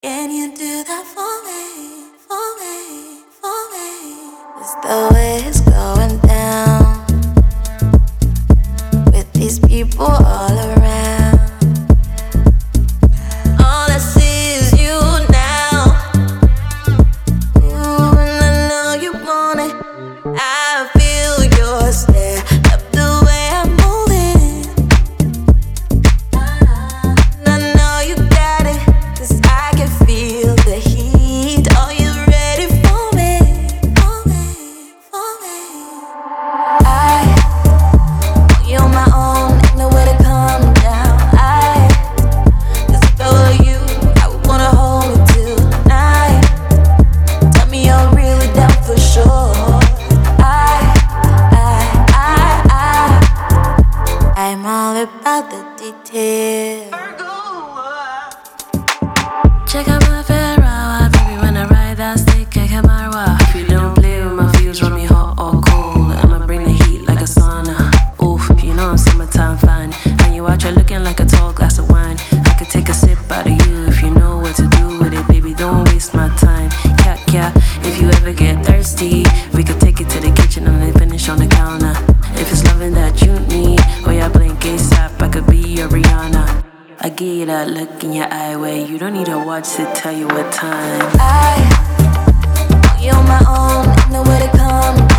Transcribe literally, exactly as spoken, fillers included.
Can you do that for me, for me, for me? It's the way it's going down with these people all around. All I see is you now. Ooh, and I know you want it. I feel your stare, love the way I'm moving. And I know you got it, 'cause I can feel the heat. Are you ready for me, for me, for me? I, you're my own, ain't no way to calm down. I, 'cause if I were you, I would wanna hold me tonight. Tell me you're really down for sure. I, I, I, I, I'm all about the details. Check out my Ferrari, baby, when I ride that stick, I can marwa. If you don't play with my feels, run me hot or cold. I'ma bring the heat like a sauna. Oof, you know I'm summertime fine. And you out here looking like a tall glass of wine. I could take a sip out of you if you know what to do with it, baby, don't waste my time. Cat, cat, if you ever get thirsty, we could take it to the kitchen and then finish on the counter. If it's loving that you need, oh yeah, blink ASAP, I could be your Rihanna. I give you that look in your eye where you don't need a watch to tell you what time. I, you're my own, ain't no way to come